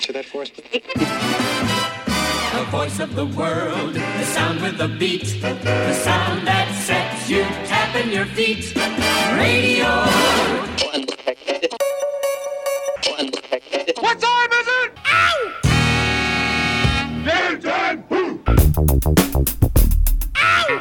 to that force. The voice of the world, the sound with the beat, the sound that sets you tapping your feet. Radio. What time is it? Ow! Daytime. Ow!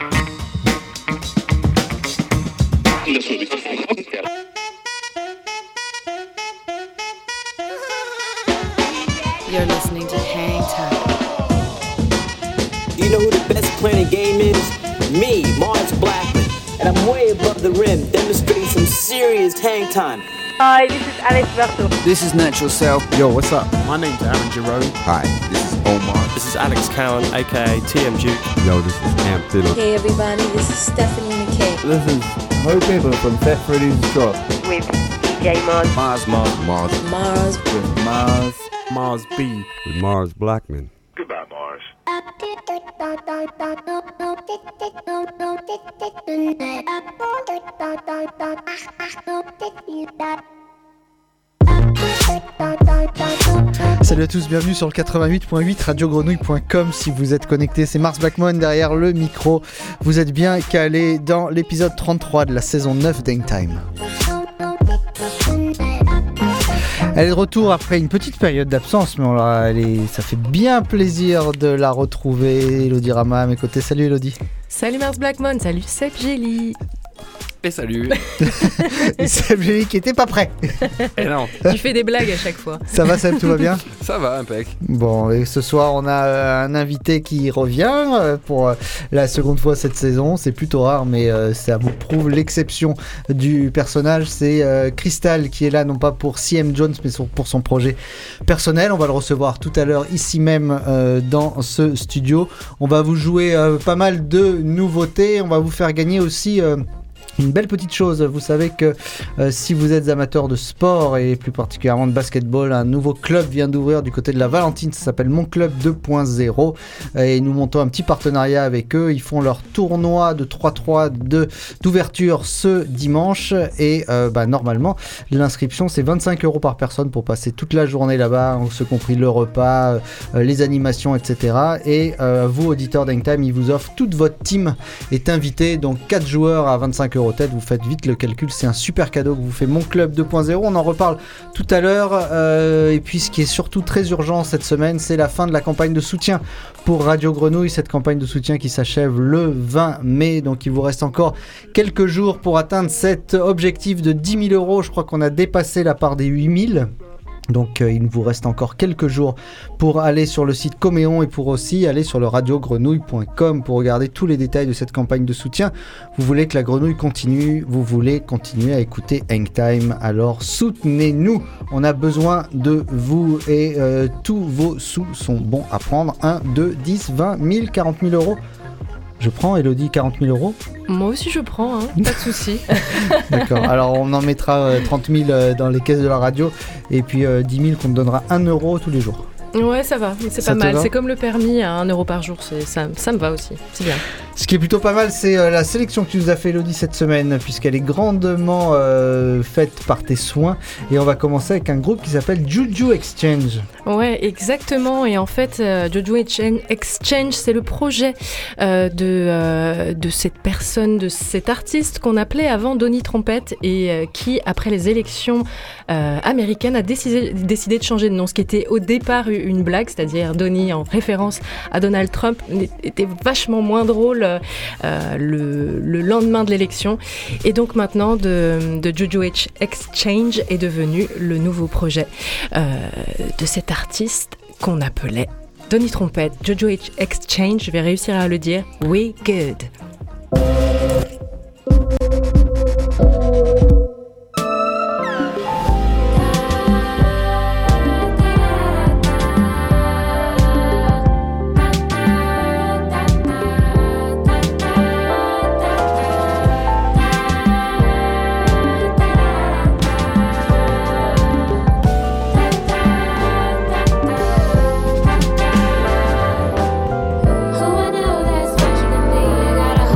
You're listening to Hang Time. You know who the best playing game is? Me, Mars Blackman. And I'm way above the rim, demonstrating some serious hang time. Hi, this is Alex Berto. This is Natural Self. Yo, what's up? My name's Aaron Jerome. Hi, this is Omar. This is Alex Cowan, aka TM Duke. Yo, this is Amp Fiddle. Hey everybody, this is Stephanie McKay. This is Mo Pepper from Fat Freddy's Drop. With DJ Mars. Mars. With Mars. Mars B. With Mars Blackman. Goodbye, Mars. Salut à tous, bienvenue sur le 88.8 radiogrenouille.com. Si vous êtes connectés, c'est Mars Blackman derrière le micro. Vous êtes bien calés dans l'épisode 33 de la saison 9 d'Hangtime. Elle est de retour après une petite période d'absence, mais ça fait bien plaisir de la retrouver. Elodie Rama à mes côtés. Salut Elodie. Salut Mars Blackman, salut Seb Gély. Et salut. Seb Gély qui était pas prêt. Et non. Tu fais des blagues à chaque fois. Ça va Seb, tout va bien? Ça va, impec. Bon, et ce soir on a un invité qui revient pour la seconde fois cette saison. C'est plutôt rare, mais ça vous prouve l'exception du personnage. C'est Crystal qui est là, non pas pour CM Jones, mais pour son projet personnel. On va le recevoir tout à l'heure ici même dans ce studio. On va vous jouer pas mal de nouveautés. On va vous faire gagner aussi... une belle petite chose, vous savez que si vous êtes amateur de sport et plus particulièrement de basketball, un nouveau club vient d'ouvrir du côté de la Valentine, ça s'appelle Mon Club 2.0 et nous montons un petit partenariat avec eux. Ils font leur tournoi de 3-3 d'ouverture ce dimanche et normalement l'inscription c'est 25 € par personne pour passer toute la journée là-bas, ce compris le repas, les animations, etc. Et vous auditeurs d'Hangtime, ils vous offrent, toute votre team est invitée, donc 4 joueurs à 25 € tête, vous faites vite le calcul, c'est un super cadeau que vous fait Mon Club 2.0, on en reparle tout à l'heure. Et puis ce qui est surtout très urgent cette semaine, c'est la fin de la campagne de soutien pour Radio Grenouille, cette campagne de soutien qui s'achève le 20 mai, donc il vous reste encore quelques jours pour atteindre cet objectif de 10 000 €, je crois qu'on a dépassé la part des 8 000. Donc il vous reste encore quelques jours pour aller sur le site Coméon et pour aussi aller sur le radiogrenouille.com pour regarder tous les détails de cette campagne de soutien. Vous voulez que la grenouille continue, vous voulez continuer à écouter Hangtime, alors soutenez-nous, on a besoin de vous et tous vos sous sont bons à prendre, 1, 2, 10, 20 000, 40 000 €. Je prends, Elodie, 40 000 €. Moi aussi je prends, pas de souci. D'accord, alors on en mettra 30 000 dans les caisses de la radio et puis 10 000 qu'on te donnera 1 € tous les jours. Ouais, ça va, c'est pas mal. C'est comme le permis à 1 € par jour, ça me va aussi, c'est bien. Ce qui est plutôt pas mal, c'est la sélection que tu nous as fait, Elodie, cette semaine, puisqu'elle est grandement faite par tes soins. Et on va commencer avec un groupe qui s'appelle Juju Exchange. Ouais, exactement. Et en fait, Juju Exchange, c'est le projet de cette personne, de cet artiste qu'on appelait avant Donnie Trompette et qui, après les élections américaines, a décidé de changer de nom. Ce qui était au départ une blague, c'est-à-dire Donnie en référence à Donald Trump, était vachement moins drôle le lendemain de l'élection. Et donc maintenant, de Juju Exchange est devenu le nouveau projet de cet artiste qu'on appelait Donnie Trompette. Juju Exchange, je vais réussir à le dire. We good. Who I know that's watching me, I gotta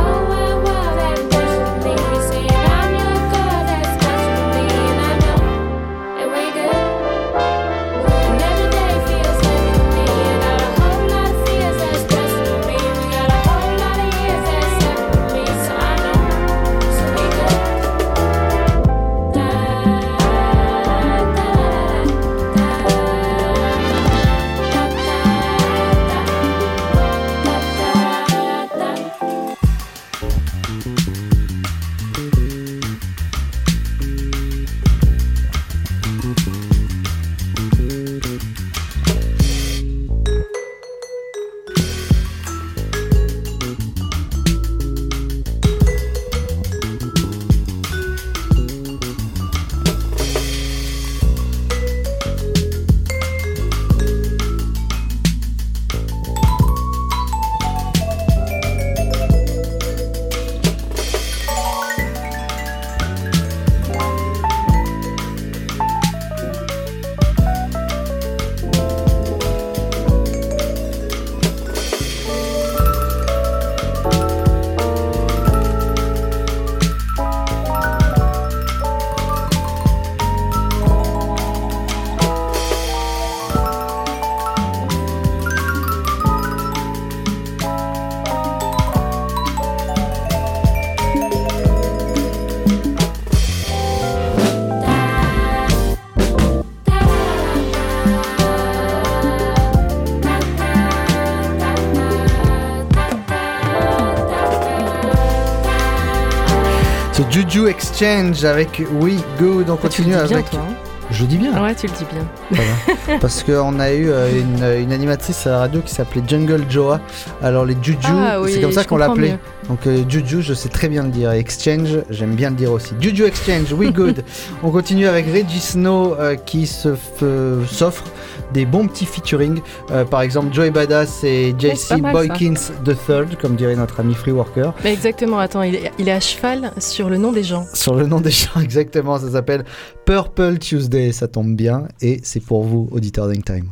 Juju Exchange avec We Good. On continue tu le dis avec. bien, toi, hein. Je dis bien. Ouais, tu le dis bien. Voilà. Parce qu'on a eu une animatrice à la radio qui s'appelait Jungle Joa. Alors les Juju, Oui, c'est comme ça qu'on l'appelait. mieux. Donc Juju, je sais très bien le dire. Exchange, j'aime bien le dire aussi. Juju Exchange, We Good. On continue avec Reggie Snow qui s'offre des bons petits featuring. Par exemple, Joey Badass et JC Boykins III, comme dirait notre ami Free Worker. Mais exactement, attends, il est à cheval sur le nom des gens. Sur le nom des gens, exactement. Ça s'appelle Purple Tuesday, ça tombe bien. Et c'est pour vous, auditeurs d'Hangtime.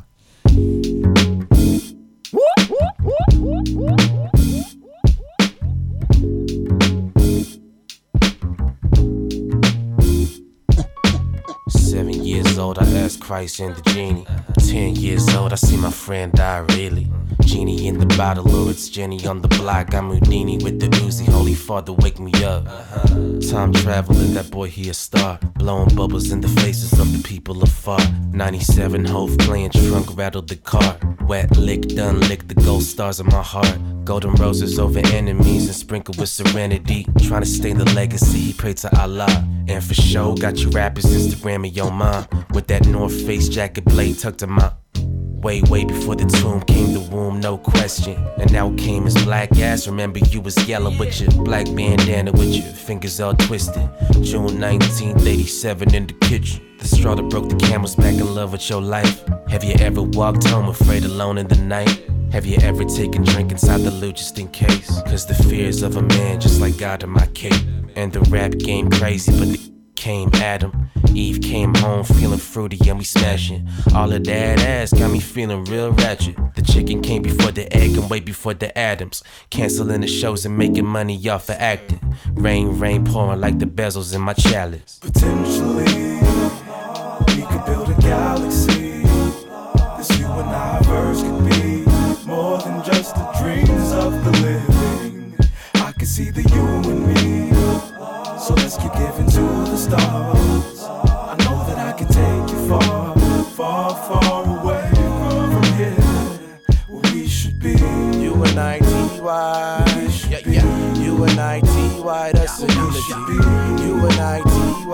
Old, I asked Christ and the genie. 10 years old, I see my friend die, really. Genie in the bottle, or it's Jenny on the block. I'm Houdini with the Uzi, Holy Father, wake me up. Time traveling, that boy, he a star. Blowing bubbles in the faces of the people afar. 97 Hove playing trunk, rattled the car. Wet lick, done lick, the gold stars in my heart. Golden roses over enemies and sprinkled with serenity. Trying to stay the legacy, pray to Allah. And for sure, got you rappers Instagramming your mom. With that North Face jacket blade tucked in my... Way before the tomb came the womb, no question. And now it came as black ass. Remember you was yellow with your black bandana with your fingers all twisted. June 1987 in the kitchen. The straw that broke the camel's back, in love with your life. Have you ever walked home afraid alone in the night? Have you ever taken drink inside the loot just in case? Cause the fears of a man just like God in my cape. And the rap game crazy, but the came Adam. Eve came home feeling fruity and we smashing. All of that ass got me feeling real ratchet. The chicken came before the egg and way before the Adams. Canceling the shows and making money off of acting. Rain pouring like the bezels in my chalice. Potentially, we could build a galaxy. This you and I verse could be more than just the dreams of the living. I can see the you and me. So let's keep giving to the stars. I know that I can take you far, far, far away from here, where we should be. You and I, T.Y. Yeah. You and I, T.Y. That's a unity. You and I,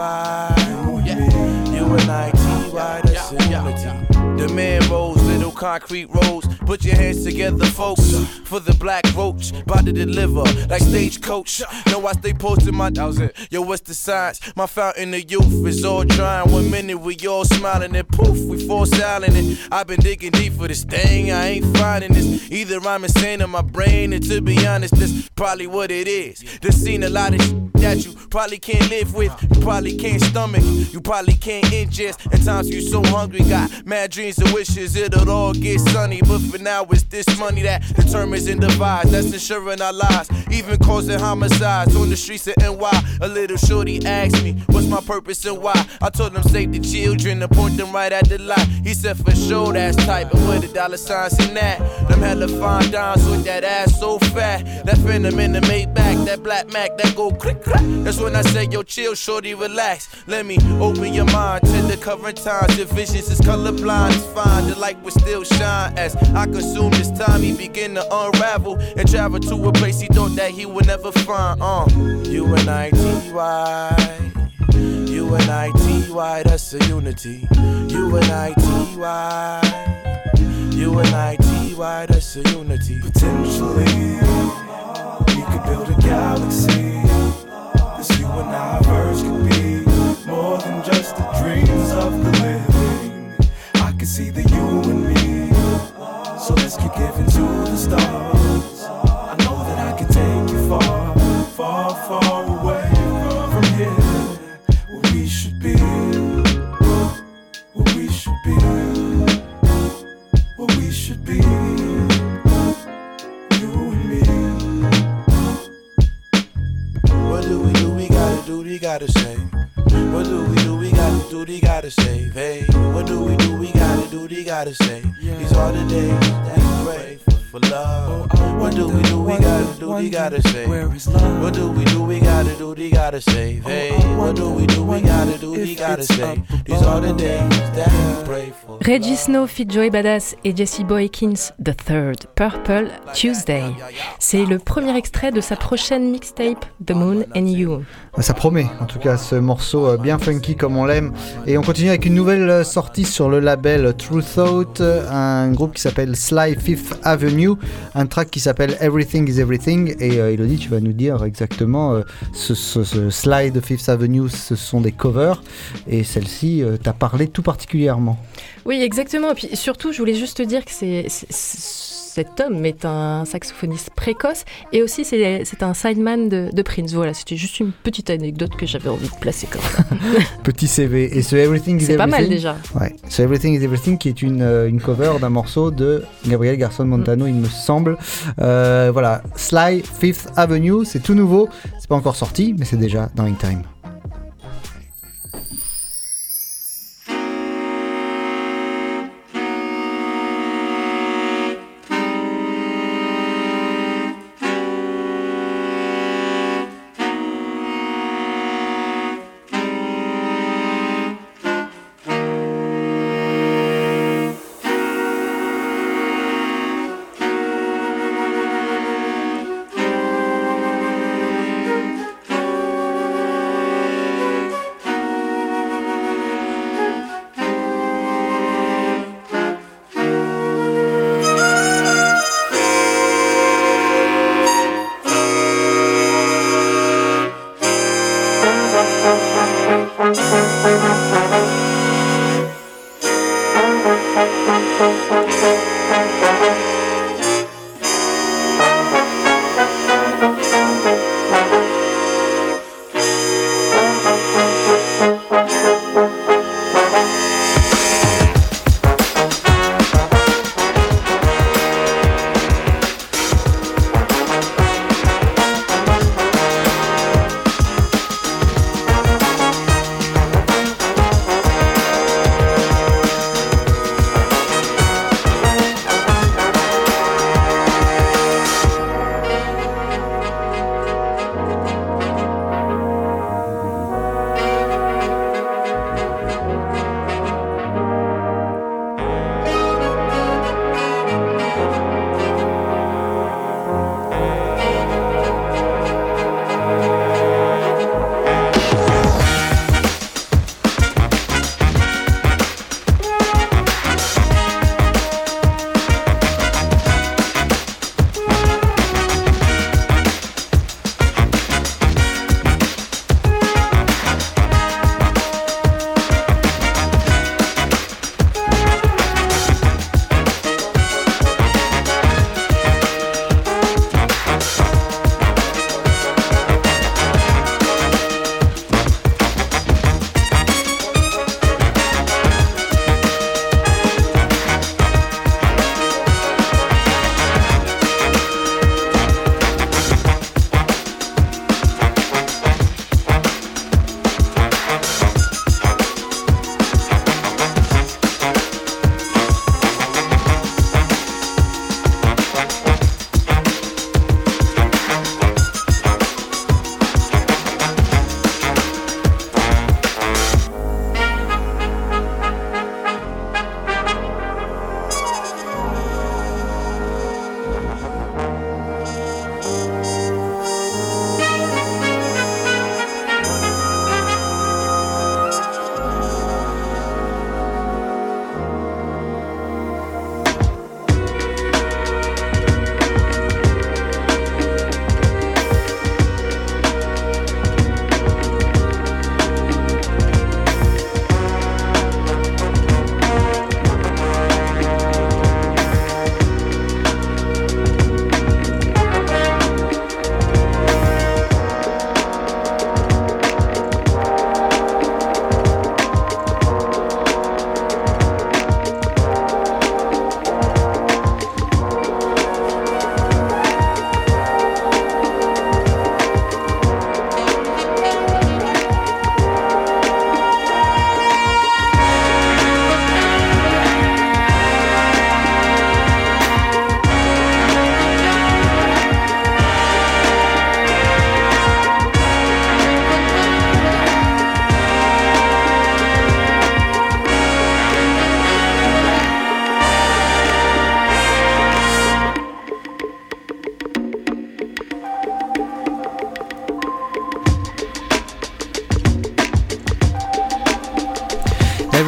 T.Y. Yeah. You and I, T.Y. That's a unity. The man rolls, little concrete rolls. Put your hands together, folks, for the black roach. About to deliver, like stagecoach. Know I stay posted, my that was it. Yo, what's the science? My fountain of youth is all trying. 1 minute we all smiling and poof, we fall silent. And I've been digging deep for this thing, I ain't finding this. Either I'm insane in my brain, and to be honest, that's probably what it is. Just seen a lot of shit that you probably can't live with. You probably can't stomach, you probably can't ingest. At times you so hungry, got mad dreams and wishes it'll all get sunny. But for now it's this money that determines and divides. That's ensuring our lives, even causing homicides on the streets of NY. A little shorty asked me, what's my purpose and why? I told him save the children and point them right at the light. He said for sure that's tight, but where the dollar signs in that? Them hella fine dimes with that ass so fat. That Phantom in the Maybach, that Black Mac, that go click clack. That's when I say yo chill shorty relax. Let me open your mind to the current times. Your visions is colorblind, it's fine. The light will still shine as I consume this time. He begin to unravel and travel to a place he thought that he would never find. You and I, T.Y. You and I, T.Y. That's a unity. You and I, T.Y. You and I, T.Y. That's a unity. Potentially, we could build a galaxy. This you and I verse could be more than just the dreams of the living. I can see the you and me. So let's keep giving to the stars. I know that I can take you far, far, far away from here, where we should be, where we should be, where we should be, you and me. What do we do? We gotta do, we gotta say. What do we do? We gotta do, we gotta say. Hey, what do we do? We gotta do, we gotta say. These are the days that we pray for. for love. What do we gotta do, we gotta say? What do we gotta do, we gotta say? Hey, what do we gotta do, we gotta say? These are the days that we pray for. Reggie Snow fit Joey Badass et Jesse Boykins, The Third, Purple Tuesday. C'est le premier extrait de sa prochaine mixtape, The Moon and You. Ça promet, en tout cas, ce morceau bien funky comme on l'aime. Et on continue avec une nouvelle sortie sur le label True Thought, un groupe qui s'appelle Sly Fifth Avenue, un track qui s'appelle Everything is Everything. Et Elodie, tu vas nous dire exactement, ce Sly de Fifth Avenue, ce sont des covers. Et celle-ci t'a parlé tout particulièrement. Oui, exactement. Et puis surtout, je voulais juste te dire que cet homme est un saxophoniste précoce et aussi c'est un sideman de Prince. Voilà, c'était juste une petite anecdote que j'avais envie de placer comme ça. Petit CV. Et ce Everything is Everything, c'est pas mal déjà. Ouais, ce Everything is Everything qui est une cover d'un morceau de Gabriel Garson Montano, il me semble. Voilà, Sly Fifth Avenue, c'est tout nouveau, c'est pas encore sorti, mais c'est déjà dans In Time.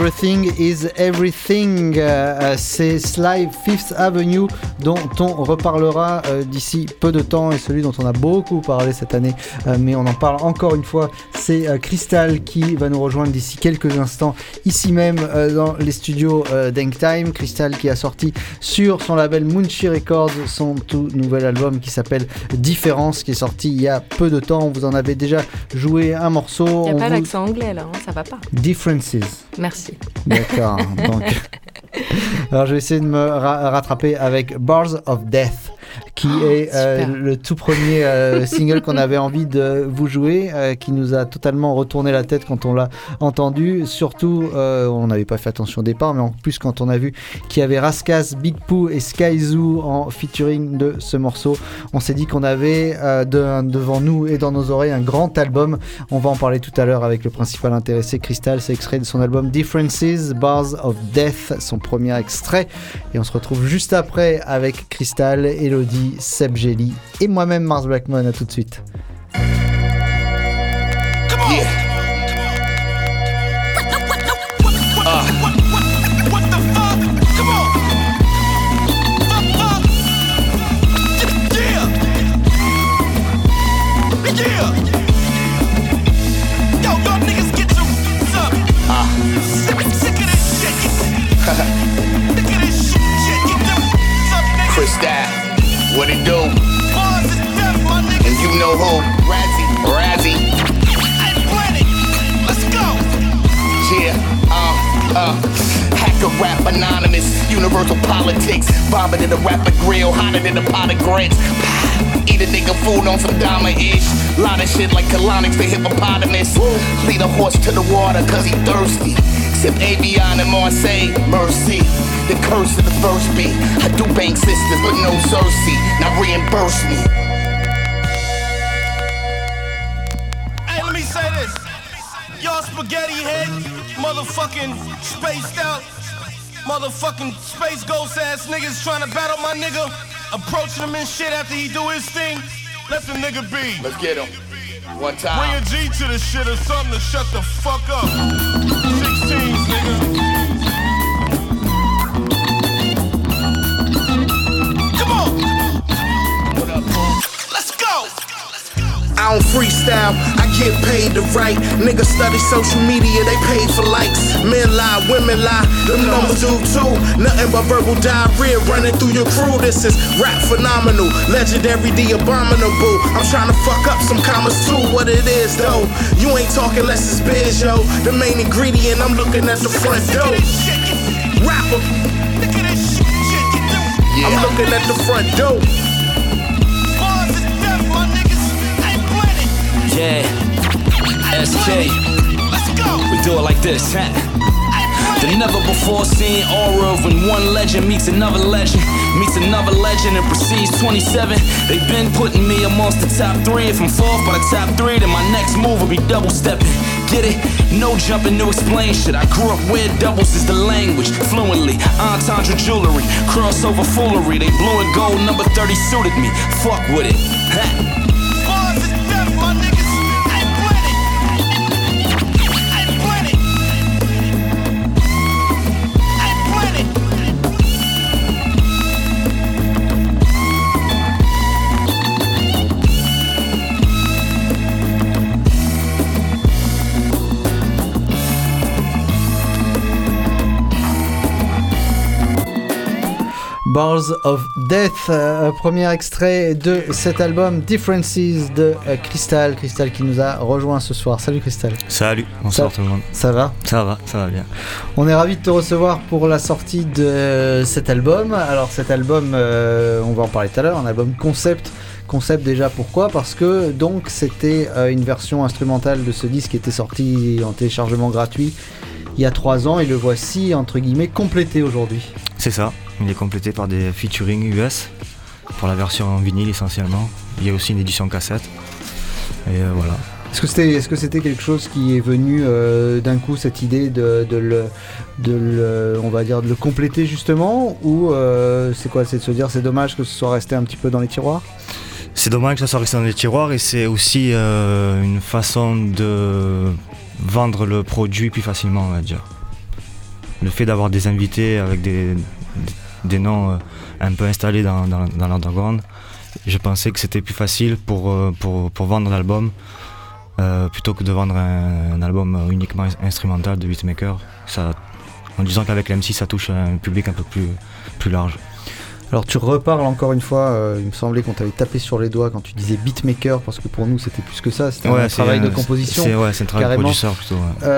Everything is Everything. C'est Sly Fifth Avenue dont on reparlera d'ici peu de temps et celui dont on a beaucoup parlé cette année, mais on en parle encore une fois. C'est Crystal qui va nous rejoindre d'ici quelques instants ici même dans les studios d'Hangtime. Crystal qui a sorti sur son label Munchie Records son tout nouvel album qui s'appelle Différence, qui est sorti il y a peu de temps. On vous en avait déjà joué un morceau. Il n'y a pas l'accent anglais là, hein, ça va pas. Differences. Merci. D'accord. Donc, alors je vais essayer de me rattraper avec Bars of Death, qui est le tout premier single qu'on avait envie de vous jouer, qui nous a totalement retourné la tête quand on l'a entendu. Surtout, on n'avait pas fait attention au départ, mais en plus quand on a vu qu'il y avait Raskas, Big Pooh et Skyzoo en featuring de ce morceau, on s'est dit qu'on avait devant nous et dans nos oreilles un grand album. On va en parler tout à l'heure avec le principal intéressé, Crystal. C'est extrait de son album Differences, Bars of Death, son premier extrait. Et on se retrouve juste après avec Crystal, Elodie, Seb Jelly et moi-même Mars Blackmon. À tout de suite. Crystal, what it do? And you know who? Razzie. Let's go. Yeah, hacker rap anonymous, universal politics, bobbing in the rapper grill, hotter than a pot of grits. Eat a nigga food on some Dama-ish. Lot of shit like colonics to hippopotamus. Lead a horse to the water cause he thirsty. Sip Avion and Marseille, mercy. The curse of the first beat. I do bank sisters but no Cersei. Now reimburse me. Hey, let me say this. Y'all spaghetti head, motherfucking spaced out, motherfucking space ghost ass niggas trying to battle my nigga. Approaching him and shit after he do his thing. Let the nigga be. Let's get him. One time. Bring a G to the shit or something to shut the fuck up. 16s, nigga. Come on. What up, bro? Let's go. I don't freestyle, I get paid to write. Niggas study social media, they paid for likes. Men lie, women lie, them numbers do too. Nothing but verbal diarrhea running through your crew. This is rap phenomenal, legendary, the abominable. I'm trying to fuck up some commas too, what it is though. You ain't talking less it's biz, yo. The main ingredient, I'm looking at the front door. Rapper, I'm looking at the front door. Yeah, SK, we do it like this, huh? The never before seen aura of when one legend meets another legend and proceeds 27. They've been putting me amongst the top 3. If I'm fourth by the top 3, then my next move will be double stepping. Get it? No jumping to explain shit. I grew up where doubles is the language. Fluently, entendre jewelry, crossover foolery. They blue and gold number 30 suited me. Fuck with it, huh? Bars of Death, premier extrait de cet album Differences de Crystal qui nous a rejoint ce soir. Salut Crystal. Salut, bonsoir tout le monde. Ça va ? Ça va bien. On est ravis de te recevoir pour la sortie de cet album. Alors cet album, on va en parler tout à l'heure, un album concept déjà, pourquoi ? Parce que donc c'était une version instrumentale de ce disque qui était sorti en téléchargement gratuit il y a 3 ans et le voici entre guillemets complété aujourd'hui. C'est ça, il est complété par des featuring US pour la version en vinyle essentiellement. Il y a aussi une édition cassette et voilà. Est-ce que c'était quelque chose qui est venu d'un coup, cette idée de le compléter justement, ou c'est quoi, c'est de se dire c'est dommage que ce soit resté un petit peu dans les tiroirs ? C'est dommage que ça soit resté dans les tiroirs et c'est aussi une façon de vendre le produit plus facilement, on va dire. le fait d'avoir des invités avec des noms un peu installés dans l'underground, je pensais que c'était plus facile pour vendre l'album plutôt que de vendre un album uniquement instrumental de beatmaker, en disant qu'avec l'MC ça touche un public un peu plus large. Alors tu reparles encore une fois, il me semblait qu'on t'avait tapé sur les doigts quand tu disais beatmaker, parce que pour nous c'était plus que ça, c'était un travail de composition. C'est un travail de producteur plutôt.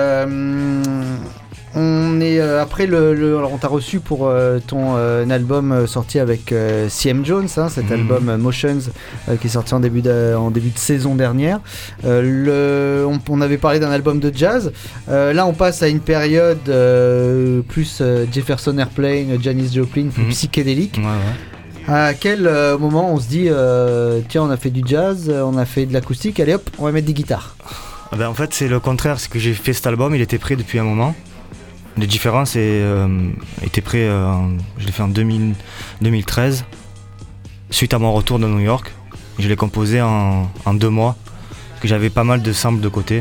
On est après alors on t'a reçu pour ton album sorti avec CM Jones, cet album Motions qui est sorti en début de saison dernière. On avait parlé d'un album de jazz. Là on passe à une période plus Jefferson Airplane, Janis Joplin, plus psychédélique. Ouais. À quel moment on se dit tiens, on a fait du jazz, on a fait de l'acoustique, allez hop, on va mettre des guitares. En fait c'est le contraire, c'est que j'ai fait cet album, il était prêt depuis un moment. Les différences étaient prêts, je l'ai fait en 2013, suite à mon retour de New York. Je l'ai composé en 2 mois, parce que j'avais pas mal de samples de côté.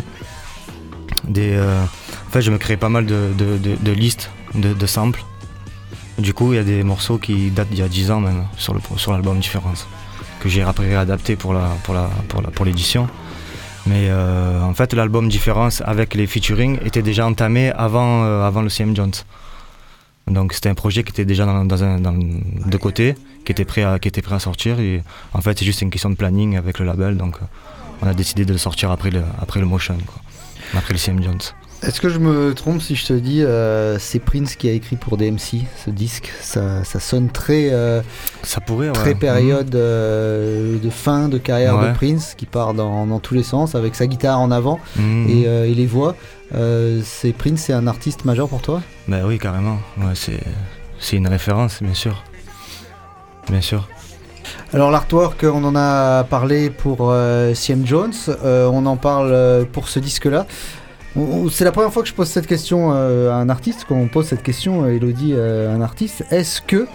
En fait, je me créais pas mal de listes de samples. Du coup, il y a des morceaux qui datent d'il y a 10 ans même, sur l'album Différence, que j'ai après réadapté pour l'édition. Mais en fait, l'album Différence avec les featuring était déjà entamé avant le CM Jones. Donc c'était un projet qui était déjà de côté, qui était prêt à sortir. Et en fait, c'est juste une question de planning avec le label. Donc on a décidé de le sortir après le Motion, quoi. Après le CM Jones. Est-ce que je me trompe si je te dis c'est Prince qui a écrit pour DMC ce disque? Ça sonne très ça pourrait, très période de fin de carrière de Prince, qui part dans tous les sens avec sa guitare en avant et les voix. Prince, c'est un artiste majeur pour toi? Ben oui, carrément. Ouais, c'est une référence, bien sûr. Bien sûr. Alors l'artwork, on en a parlé pour CM Jones, on en parle pour ce disque-là. C'est la première fois que je pose cette question à un artiste, quand on pose cette question, Elodie, à un artiste. Est-ce que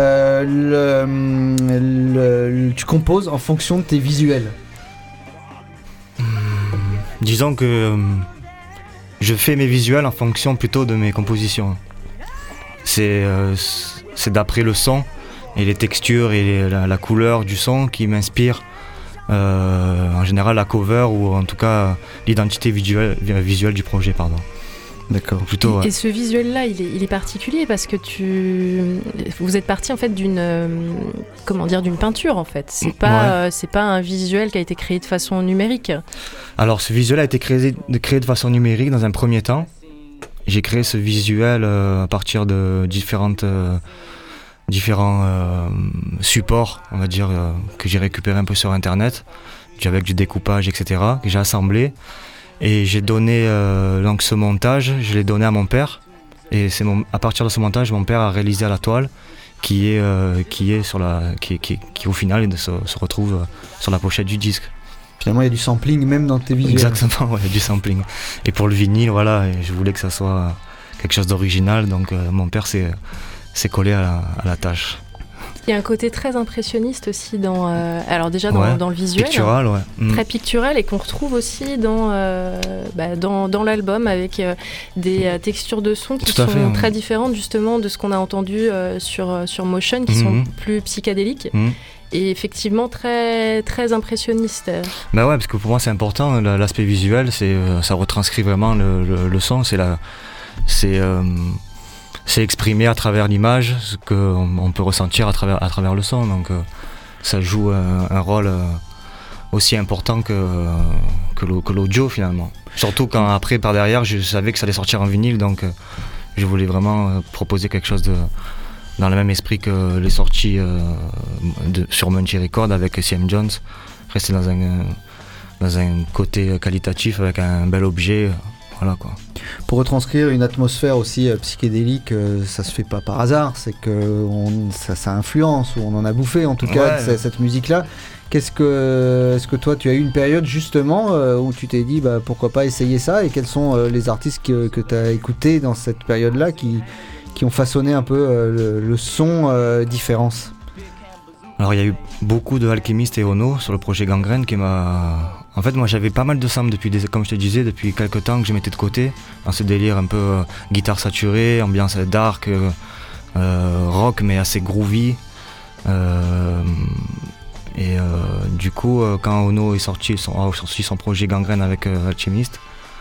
tu composes en fonction de tes visuels? Disons que je fais mes visuels en fonction plutôt de mes compositions. C'est d'après le son et les textures et la couleur du son qui m'inspire. En général la cover ou en tout cas l'identité visuelle du projet, pardon. D'accord. Plutôt, et ce visuel-là, il est particulier parce que vous êtes parti en fait d'une peinture en fait. C'est pas un visuel qui a été créé de façon numérique. Alors ce visuel a été créé de façon numérique dans un premier temps. J'ai créé ce visuel à partir de différents supports, on va dire, que j'ai récupéré un peu sur internet, avec du découpage, etc., que j'ai assemblé, et j'ai donné donc ce montage, je l'ai donné à mon père, et à partir de ce montage, mon père a réalisé à la toile, qui au final se retrouve sur la pochette du disque. Finalement, il y a du sampling même dans tes visuels. Exactement, il y a du sampling. Et pour le vinyle, voilà, je voulais que ça soit quelque chose d'original, donc mon père s'est collé à la tâche. Il y a un côté très impressionniste aussi dans le visuel, pictural, très pictural, et qu'on retrouve aussi dans l'album avec des textures de son qui sont très différentes justement de ce qu'on a entendu sur Motion, qui sont plus psychédéliques. Et effectivement très, très impressionniste. Bah ouais, parce que pour moi c'est important, l'aspect visuel, ça retranscrit vraiment le son, c'est exprimer à travers l'image ce qu'on peut ressentir à travers le son, donc ça joue un rôle aussi important que l'audio finalement. Surtout quand après par derrière je savais que ça allait sortir en vinyle, donc je voulais vraiment proposer quelque chose dans le même esprit que les sorties sur Munchy Record avec CM Jones, rester dans un côté qualitatif avec un bel objet. Voilà, quoi. Pour retranscrire une atmosphère aussi psychédélique, ça se fait pas par hasard, c'est que ça influence, ou on en a bouffé en tout cas cette musique-là. Est-ce que toi tu as eu une période justement où tu t'es dit pourquoi pas essayer ça, et quels sont les artistes que tu as écoutés dans cette période-là qui ont façonné un peu le son Différence? Alors il y a eu beaucoup de Alchemist et Ono sur le projet Gangrène qui m'a... En fait moi j'avais pas mal de samples comme je te disais, depuis quelques temps que je mettais de côté, dans ce délire un peu guitare saturée, ambiance dark, rock mais assez groovy. Du coup quand Ono a sorti son projet Gangrène avec Alchemist,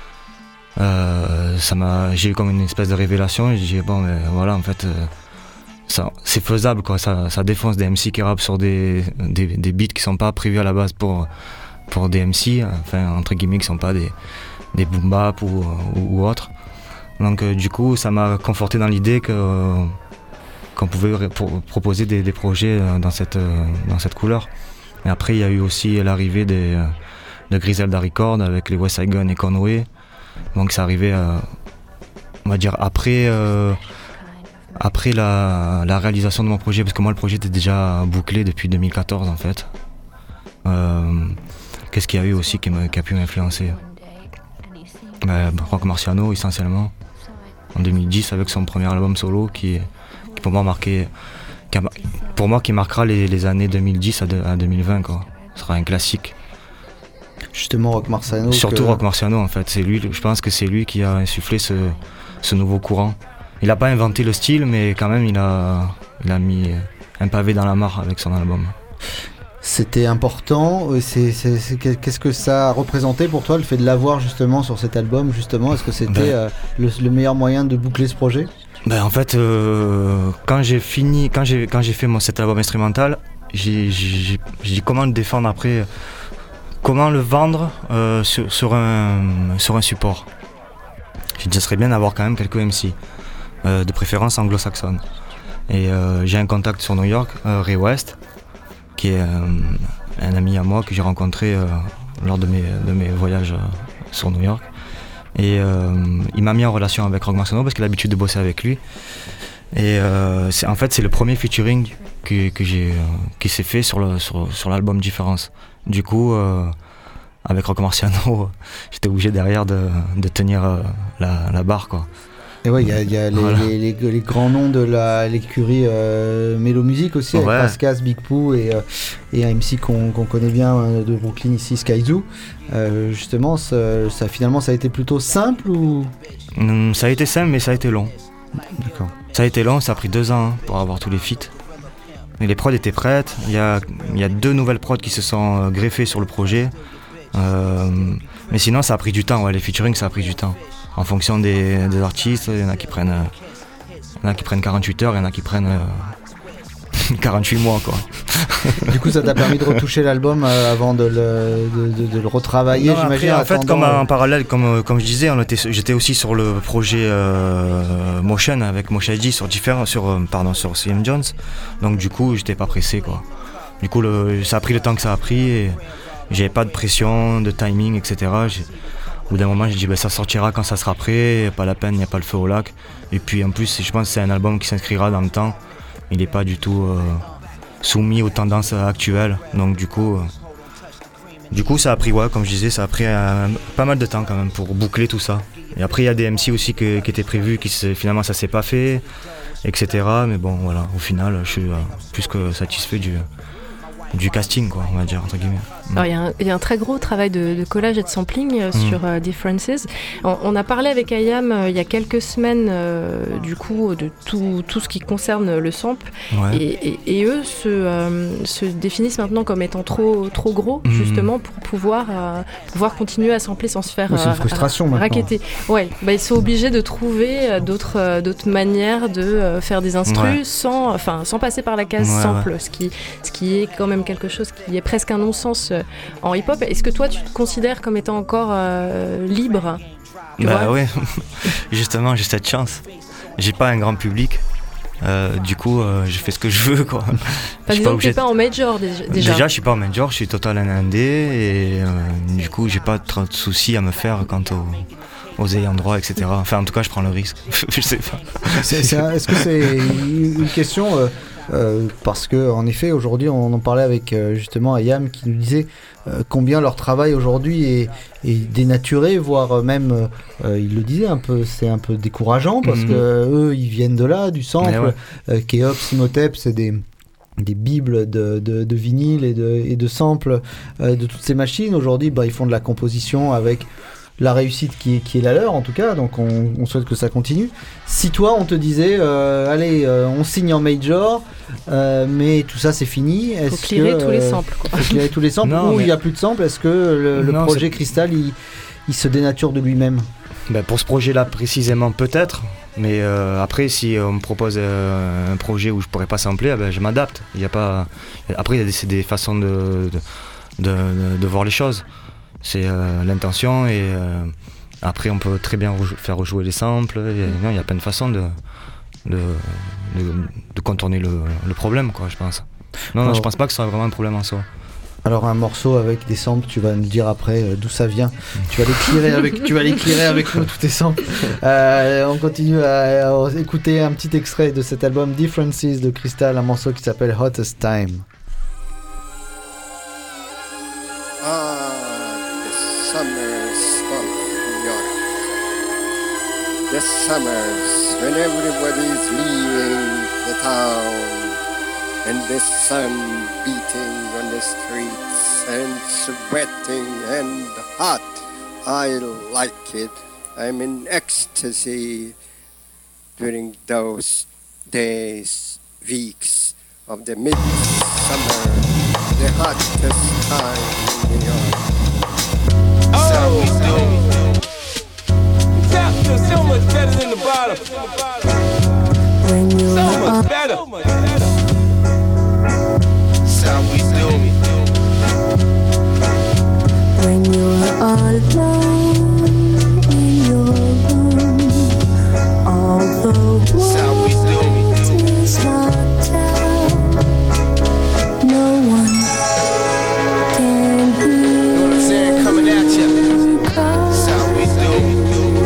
j'ai eu comme une espèce de révélation et j'ai dit bon mais voilà en fait... c'est faisable quoi, ça défonce des MC qui rappent sur des beats qui sont pas prévus à la base pour des MC, enfin entre guillemets qui sont pas des boom bap ou autres. Donc du coup ça m'a conforté dans l'idée qu'on pouvait proposer des projets dans cette couleur. Et après il y a eu aussi l'arrivée de Griselda Records avec les West Side Gun et Conway. Donc c'est arrivé on va dire après la réalisation de mon projet, parce que moi le projet était déjà bouclé depuis 2014 en fait. Qu'est-ce qu'il y a eu aussi qui a pu m'influencer? Rock Marciano essentiellement, en 2010 avec son premier album solo qui pour moi qui marquera les années 2010 à 2020 quoi. Ce sera un classique. Justement Rock Marciano. Surtout Rock Marciano en fait, je pense que c'est lui qui a insufflé ce nouveau courant. Il n'a pas inventé le style, mais quand même il a mis un pavé dans la mare avec son album. C'était important. Qu'est-ce que ça a représenté pour toi le fait de l'avoir justement sur cet album justement? Est-ce que c'était le meilleur moyen de boucler ce projet? En fait, quand j'ai fait cet album instrumental, j'ai dit comment le défendre après, comment le vendre sur un support. J'ai dit ça serait bien d'avoir quand même quelques MC. De préférence anglo-saxonne. Et j'ai un contact sur New York, Ray West, qui est un ami à moi que j'ai rencontré lors de mes voyages sur New York. Et il m'a mis en relation avec Rock Marciano parce qu'il a l'habitude de bosser avec lui. Et c'est le premier featuring qui s'est fait sur l'album Différence. Du coup, avec Rock Marciano, j'étais obligé derrière de tenir la barre quoi. Et ouais, il y a les grands noms de l'écurie Mélo Music aussi, avec Pascas, Big Pooh et un MC qu'on connaît bien de Brooklyn ici, Skyzoo. Justement, ça a été plutôt simple ou... Ça a été simple, mais ça a été long. D'accord. Ça a été long, ça a pris 2 ans pour avoir tous les feats. Mais les prods étaient prêtes, il y a 2 nouvelles prods qui se sont greffées sur le projet. Mais sinon, ça a pris du temps, les featuring, ça a pris du temps. En fonction des artistes, il y en a qui prennent 48 heures, il y en a qui prennent 48 mois quoi. Du coup ça t'a permis de retoucher l'album avant de le retravailler, non, j'imagine. Après, en fait comme en parallèle, comme je disais, j'étais aussi sur le projet Motion avec Moshaji sur CM Jones. Donc du coup j'étais pas pressé quoi. Du coup ça a pris le temps que ça a pris et j'avais pas de pression, de timing, etc. Au bout d'un moment, j'ai dit ça sortira quand ça sera prêt, pas la peine, il n'y a pas le feu au lac. Et puis en plus, je pense que c'est un album qui s'inscrira dans le temps. Il n'est pas du tout soumis aux tendances actuelles. Donc du coup ça a pris, comme je disais, ça a pris pas mal de temps quand même pour boucler tout ça. Et après, il y a des MC aussi qui étaient prévus, finalement ça s'est pas fait, etc. Mais bon, voilà, au final, je suis plus que satisfait du casting, quoi, on va dire, entre guillemets. Alors, il y a un très gros travail de collage et de sampling sur Differences. On a parlé avec Ayam il y a quelques semaines du coup de tout ce qui concerne le sample. Ouais. Et eux se définissent maintenant comme étant trop gros justement pour pouvoir continuer à sampler sans se faire c'est une frustration raqueter. Ouais, ils sont obligés de trouver d'autres manières de faire des instrus sans passer par la case sample, ce qui est quand même quelque chose qui est presque un non-sens en hip-hop. Est-ce que toi tu te considères comme étant encore libre? Oui, justement j'ai cette chance. J'ai pas un grand public. Du coup je fais ce que je veux quoi. Disons que t'es pas en major déjà. Déjà je suis pas en major, je suis total indé et du coup j'ai pas trop de soucis à me faire quant aux ayants droit, etc. Enfin en tout cas je prends le risque. Je sais pas. Est-ce que c'est une question parce que en effet aujourd'hui on en parlait avec justement Ayam qui nous disait combien leur travail aujourd'hui est dénaturé, voire même il le disait un peu, c'est un peu décourageant parce que eux ils viennent de là, du sample. Keop, Simotep, c'est bibles de vinyle et de samples de toutes ces machines. Aujourd'hui, ils font de la composition avec la réussite qui est la leur en tout cas, donc on souhaite que ça continue. Si toi on te disait allez on signe en major mais tout ça c'est fini, faut clearer tous les samples quoi. Faut clearer tous les samples ou il n'y a plus de samples, est-ce que le projet Crystal il se dénature de lui-même? Pour ce projet là précisément peut-être, mais après si on me propose un projet où je pourrais pas sampler, je m'adapte. Il y a pas... Après il y a des façons de voir les choses. C'est l'intention et après on peut très bien faire rejouer les samples. Il y a plein de façons de contourner le problème quoi, je pense. Non, je pense pas que ce soit vraiment un problème en soi. Alors un morceau avec des samples, tu vas nous dire après d'où ça vient. Tu vas les clearer avec nous tous tes samples. On continue à écouter un petit extrait de cet album Differences de Crystal, un morceau qui s'appelle Hottest Time. The summers when everybody's leaving the town and the sun beating on the streets and sweating and hot. I like it. I'm in ecstasy during those days, weeks of the midsummer, the hottest time in New York. Oh, so much better than the bottom. So much better. So we do me. When you're alone in your room, all the world is locked out. No one can hear. You know what I'm saying? Coming at you. So we do me.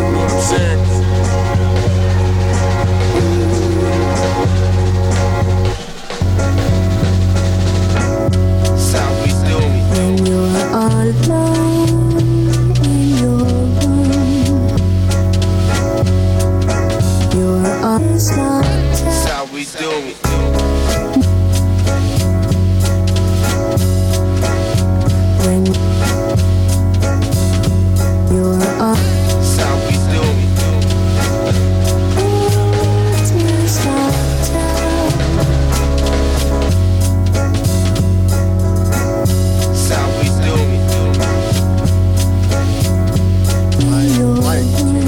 When you're alone in your room, your eyes locked out. That's how we do it. When you're That's how we do it. eyes locked out. That's how we do it. I like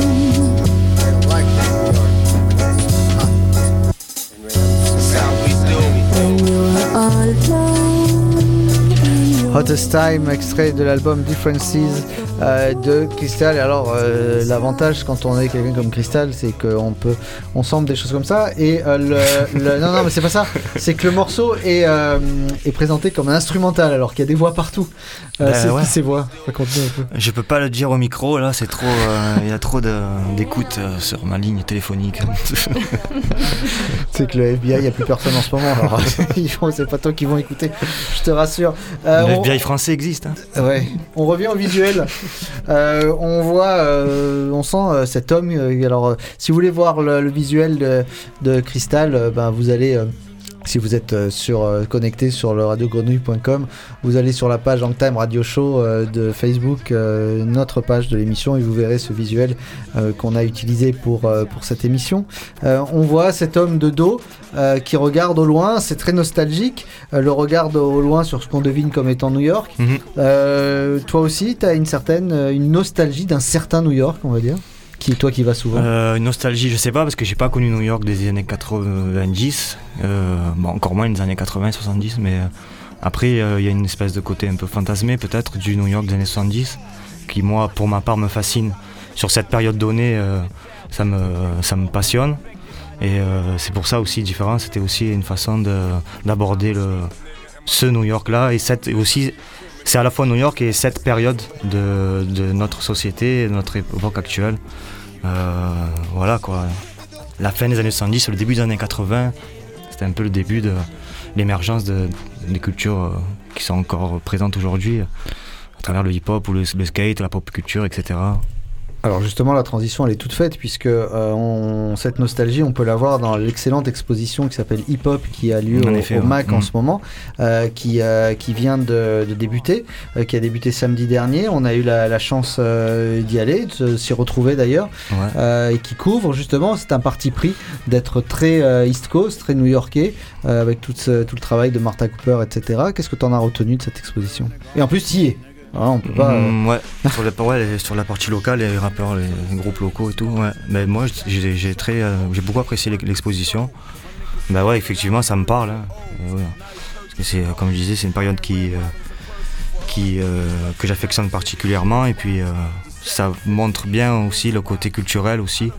New York when it's hot. And when That's how we do it. When you're alone. Hottest Time, extrait de l'album Differences de Crystal. Alors l'avantage quand on est quelqu'un comme Crystal, c'est qu'on on sample des choses comme ça et non mais c'est pas ça, c'est que le morceau est présenté comme un instrumental alors qu'il y a des voix partout. C'est qui ces voix? Raconte-nous un peu. Je peux pas le dire au micro là, c'est trop il y a trop d'écoute sur ma ligne téléphonique. C'est que le FBI, il y a plus personne en ce moment, alors c'est pas toi qui vont écouter, je te rassure. Le FBI français existe hein. Ouais. On revient au visuel. On voit, on sent cet homme. Alors, si vous voulez voir le visuel de Crystal, vous allez. Si vous êtes connecté sur le radiogrenouille.com, vous allez sur la page Hangtime Radio Show de Facebook, notre page de l'émission, et vous verrez ce visuel qu'on a utilisé pour cette émission. On voit cet homme de dos qui regarde au loin, c'est très nostalgique, le regard au loin sur ce qu'on devine comme étant New York. Toi aussi, tu as une nostalgie d'un certain New York, on va dire. Toi qui vas souvent. Une nostalgie, je sais pas, parce que j'ai pas connu New York des années 90, encore moins des années 80, 70, mais après il y a une espèce de côté un peu fantasmé peut-être du New York des années 70, qui moi pour ma part me fascine. Sur cette période donnée, ça me passionne, et c'est pour ça aussi différent, c'était aussi une façon d'aborder ce New York là, et aussi c'est à la fois New York et cette période de notre société, de notre époque actuelle. Voilà quoi. La fin des années 70, le début des années 80, c'était un peu le début de l'émergence des cultures qui sont encore présentes aujourd'hui, à travers le hip-hop ou le skate, la pop culture, etc. Alors justement, la transition, elle est toute faite, puisque cette nostalgie, on peut la voir dans l'excellente exposition qui s'appelle Hip Hop, qui a lieu au MAC en ce moment, qui vient de débuter, qui a débuté samedi dernier. On a eu la chance d'y aller, de s'y retrouver d'ailleurs, et qui couvre justement, c'est un parti pris d'être très East Coast, très new-yorkais, avec tout le travail de Martha Cooper, etc. Qu'est-ce que tu en as retenu de cette exposition ? Et en plus, tu y es. Ah, on peut pas. Sur la partie locale, les rappeurs, les groupes locaux et tout. Ouais. Mais moi, j'ai beaucoup apprécié l'exposition. Bah ouais, effectivement, ça me parle. Hein. Ouais. Parce que c'est, comme je disais, c'est une période que j'affectionne particulièrement. Et puis, ça montre bien aussi le côté culturel aussi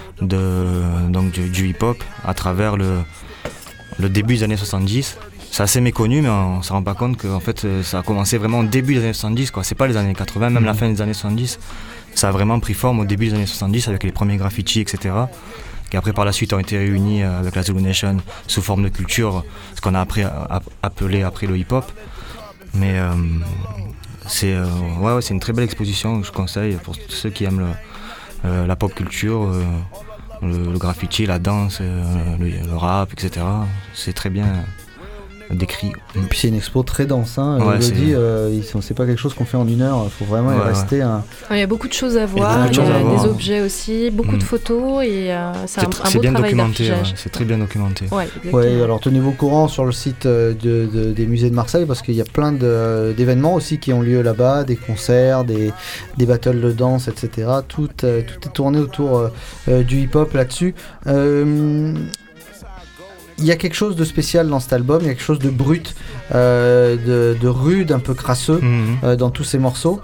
du hip-hop à travers le début des années 70. C'est assez méconnu, mais on ne se rend pas compte que en fait, ça a commencé vraiment au début des années 70. Quoi. C'est pas les années 80, même la fin des années 70. Ça a vraiment pris forme au début des années 70 avec les premiers graffitis, etc. Qui après, par la suite, ont été réunis avec la Zulu Nation sous forme de culture, ce qu'on a appelé après le hip-hop. Mais c'est une très belle exposition que je conseille pour tous ceux qui aiment la pop culture, le graffiti, la danse, le rap, etc. C'est très bien décrit. Et puis c'est une expo très dense, hein. C'est pas quelque chose qu'on fait en une heure, il faut vraiment y rester. Il y a beaucoup de choses à voir, il y a des objets aussi, beaucoup de photos et c'est un beau bien travail documenté, d'affichage. c'est très bien documenté. Ouais, alors tenez-vous au courant sur le site des musées de Marseille, parce qu'il y a plein d'événements aussi qui ont lieu là-bas, des concerts, des battles de danse, etc. Tout est tourné autour du hip-hop là-dessus. Il y a quelque chose de spécial dans cet album, il y a quelque chose de brut, de rude, un peu crasseux dans tous ces morceaux.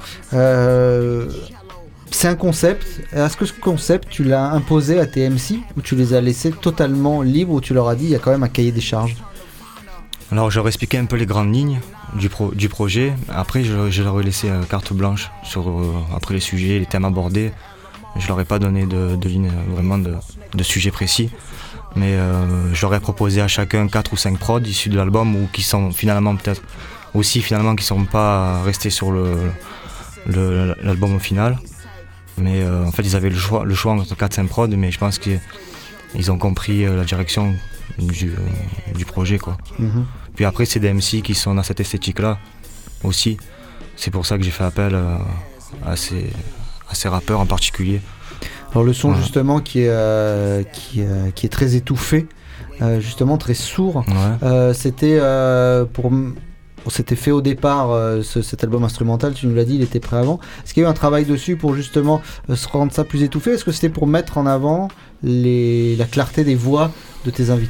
C'est un concept. Est-ce que ce concept, tu l'as imposé à tes MC ou tu les as laissés totalement libres, ou tu leur as dit il y a quand même un cahier des charges ? Alors je leur ai expliqué un peu les grandes lignes du projet. Après je leur ai laissé carte blanche sur après les sujets, les thèmes abordés. Je leur ai pas donné de ligne vraiment de sujet précis. Mais je leur ai proposé à chacun 4 ou 5 prods issus de l'album, ou qui sont finalement peut-être aussi qui ne sont pas restés sur l'album au final. Mais en fait ils avaient le choix entre 4-5 prods, mais je pense qu'ils ont compris la direction du projet, quoi. Puis après c'est des MC qui sont dans cette esthétique là aussi. C'est pour ça que j'ai fait appel à ces rappeurs en particulier. Alors le son justement qui est très étouffé, justement très sourd, c'était fait au départ, cet album instrumental, tu nous l'as dit, il était prêt avant. Est-ce qu'il y a eu un travail dessus pour justement se rendre ça plus étouffé ? Est-ce que c'était pour mettre en avant la clarté des voix de tes invités ?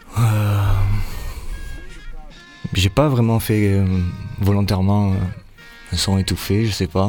J'ai pas vraiment fait volontairement un son étouffé, je sais pas.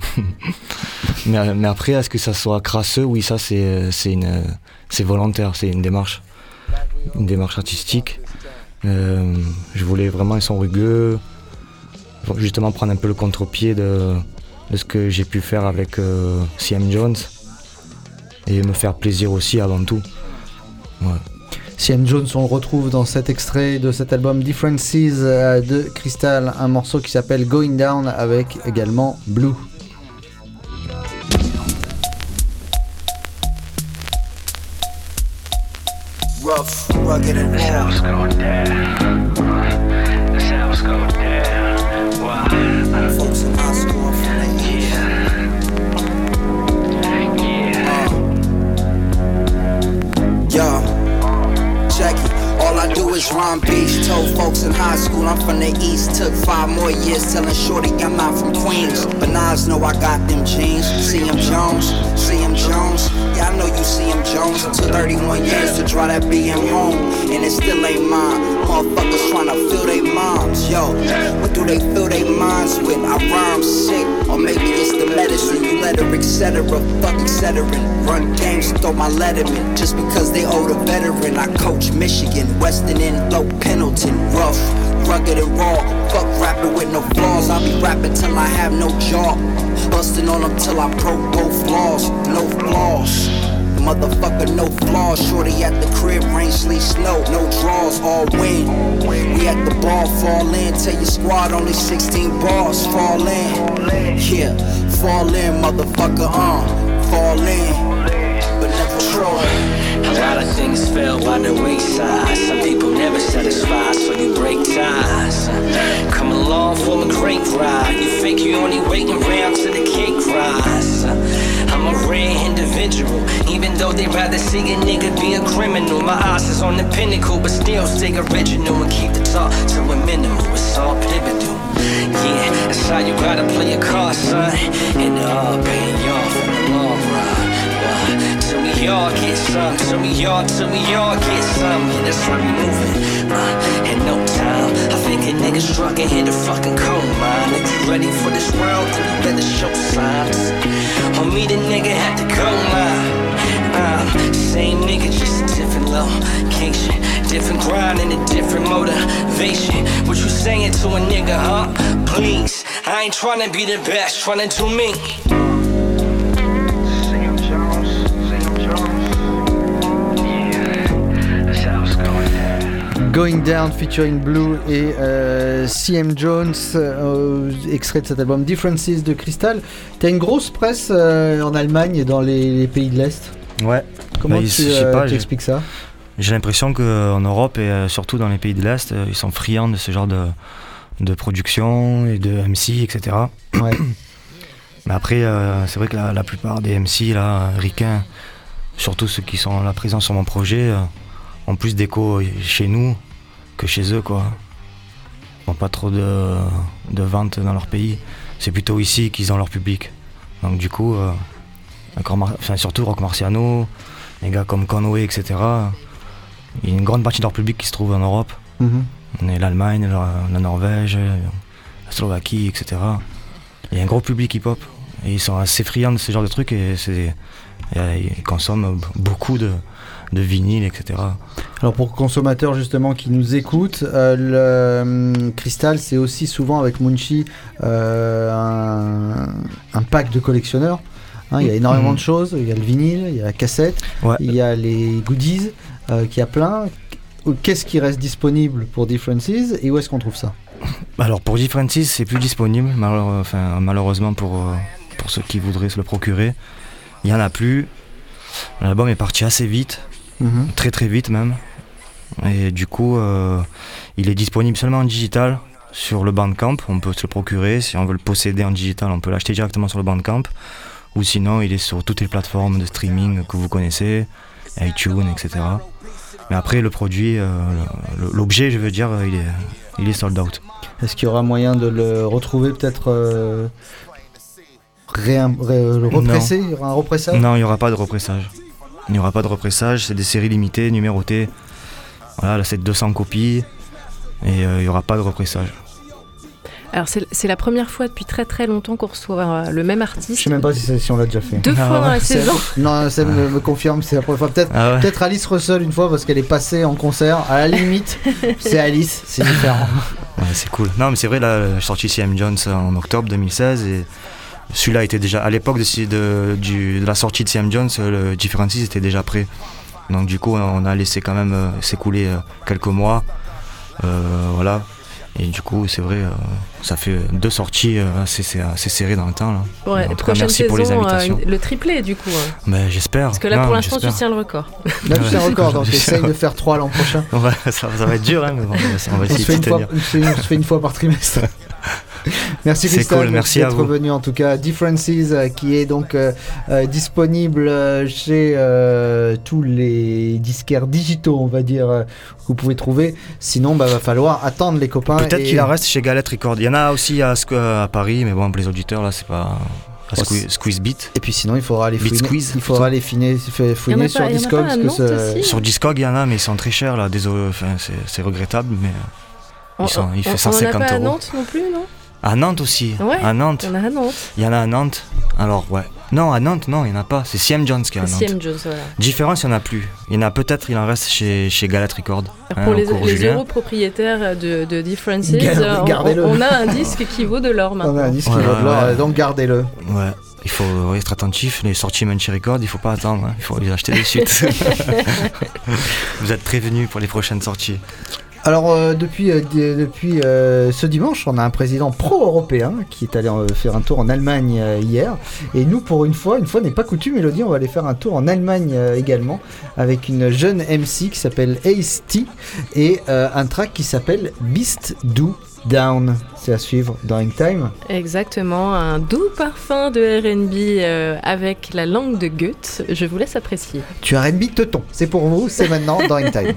mais après, est-ce que ça soit crasseux ? Oui, ça c'est volontaire, c'est une démarche artistique. Je voulais vraiment un son rugueux, justement prendre un peu le contre-pied de ce que j'ai pu faire avec CM Jones, et me faire plaisir aussi avant tout. Ouais. CM Jones, on le retrouve dans cet extrait de cet album Differences de Crystal, un morceau qui s'appelle Going Down, avec également Blue. Rough, rugged and raw. The sounds go down. The sounds go down. Wow. Folks in my school from the east. Yo, check it. All I do is rhyme beats. Told folks in high school I'm from the east. Took 5 more years telling shorty I'm not from Queens. But Nas know I got them jeans. CM Jones, CM Jones. Yeah, I know you CM Jones. Took 31 years to draw that BM home, and it still ain't mine. Motherfuckers tryna fill they moms. Yo, what do they fill they minds with? I rhyme sick, or maybe it's the medicine. You let her, etc. Fuck etc. Run games, throw my letterman. Just because they owe the veteran. I coach Michigan, Western and Low Pendleton. Rough, rugged and raw. Fuck rapping with no flaws. I'll be rapping till I have no jaw. Busting on them till I broke both laws. No flaws. Motherfucker, no flaws. Shorty at the crib, rain, sleet, snow. No draws, all win. We at the ball, fall in. Tell your squad only 16 bars. Fall in. Yeah, fall in, motherfucker, fall in, but never Troy. A lot of things fell by the wayside. Some people never satisfied, so you break ties. Come along for a great ride. You think you only waiting around till the cake rise. I'm a rare individual, even though they rather see a nigga be a criminal. My eyes is on the pinnacle, but still stay original and keep the talk to a minimum. It's all pivotal. Yeah, that's how you gotta play a card, son. And all paying off in the long run. Till we all get some, till we all get some. Yeah, that's how we moving. In no time, I think a nigga struck and hit a fucking coal mine. If you ready for this world, then you better show signs. On me, the nigga had to go mine. Same nigga, just a different location. Different grind and a different motivation. What you saying to a nigga, huh? Please, I ain't tryna be the best, tryna do me. Going Down featuring Blue et CM Jones, extrait de cet album Differences de Crystal. T'as une grosse presse en Allemagne et dans les pays de l'Est. Ouais. Comment tu expliques ça? J'ai l'impression qu'en Europe et surtout dans les pays de l'Est, ils sont friands de ce genre de production et de MC, etc. Ouais. Mais après, c'est vrai que la plupart des MC, là, ricains, surtout ceux qui sont là présents sur mon projet, ont plus d'écho chez nous que chez eux, quoi. Ils n'ont pas trop de ventes dans leur pays. C'est plutôt ici qu'ils ont leur public. Donc du coup, surtout Rock Marciano, les gars comme Conway, etc., il y a une grande partie de leur public qui se trouve en Europe. On est l'Allemagne, la Norvège, la Slovaquie, etc. Il y a un gros public hip-hop. Et ils sont assez friands de ce genre de trucs et ils consomment beaucoup de vinyle, etc. Alors pour consommateurs justement qui nous écoutent, Crystal c'est aussi souvent avec Munchi un pack de collectionneurs. Il y a énormément de choses, il y a le vinyle, il y a la cassette, il y a les goodies, qu'il y a plein. Qu'est-ce qui reste disponible pour Differences et où est-ce qu'on trouve ça? Alors pour Differences c'est plus disponible, malheureusement pour ceux qui voudraient se le procurer. Il n'y en a plus. L'album est parti assez vite, très très vite même. Et du coup, il est disponible seulement en digital sur le Bandcamp. On peut se le procurer. Si on veut le posséder en digital, on peut l'acheter directement sur le Bandcamp. Ou sinon, il est sur toutes les plateformes de streaming que vous connaissez, iTunes, etc. Mais après, le produit, l'objet, je veux dire, il est sold out. Est-ce qu'il y aura moyen de le retrouver peut-être le represser? Il y aura un repressage? Non, il n'y aura pas de repressage. Il n'y aura pas de repressage, c'est des séries limitées, numérotées. Voilà, là c'est 200 copies et il n'y aura pas de repressage. Alors c'est la première fois depuis très très longtemps qu'on reçoit le même artiste. Je sais même pas si on l'a déjà fait. 2 fois dans la saison. Non, Sam me confirme, c'est la première fois. Peut-être Alice Russell une fois parce qu'elle est passée en concert. À la limite, c'est Alice, c'est différent. Ouais, c'est cool. Non mais c'est vrai, là j'ai sorti CM Jones en octobre 2016 et celui-là était déjà, à l'époque de la sortie de CM Jones, le Differences était déjà prêt. Donc du coup on a laissé quand même s'écouler quelques mois. Voilà. Et du coup c'est vrai, ça fait 2 sorties assez serrées dans le temps. Là. Ouais, en tout cas, merci saison, pour les invitations. Le triplé du coup. Mais j'espère. Parce que là pour l'instant tu tiens le record. Là tu tiens le record, donc essaye de faire 3 l'an prochain. Ouais, ça va être dur, hein, mais bon, on va essayer de tenir. On se fait une fois par trimestre. Merci Crystal, cool, merci d'être venu en tout cas. Differences qui est donc disponible chez tous les disquaires digitaux, on va dire, que vous pouvez trouver. Sinon, va falloir attendre les copains. Peut-être qu'il en reste chez Galette Records. Il y en a aussi à Paris, mais bon, pour les auditeurs, là, c'est pas... Squeeze Beat. Et puis sinon, il faudra aller fouiner, sur Discog. Sur Discog, il y en a, mais ils sont très chers, là. Désolé, c'est regrettable, mais il fait 150 €. On en a pas à euros. Nantes non plus, non? À Nantes aussi. Ouais, à Nantes. Il y en a à Nantes. Il y en a à Nantes. Alors, ouais. Non, à Nantes, non, il n'y en a pas. C'est CM Jones qui est à Nantes. CM Jones, voilà. Différence, il n'y en a plus. Il y en a peut-être, il en reste chez Galette Records. Pour les euros propriétaires de Differences, on a un disque qui vaut de l'or maintenant. On a un disque qui vaut de l'or, donc gardez-le. Ouais. Il faut être attentif, les sorties Munchi Records, il ne faut pas attendre, hein. Il faut les acheter de suite. Vous êtes prévenus pour les prochaines sorties. Alors depuis ce dimanche, on a un président pro-européen qui est allé faire un tour en Allemagne hier. Et nous, pour une fois n'est pas coutume, Elodie, on va aller faire un tour en Allemagne également avec une jeune MC qui s'appelle Ice-T et un track qui s'appelle Beast Do Down. C'est à suivre dans Hangtime. Exactement, un doux parfum de R&B avec la langue de Goethe. Je vous laisse apprécier. Tu as R&B teuton, c'est pour vous, c'est maintenant dans Hangtime.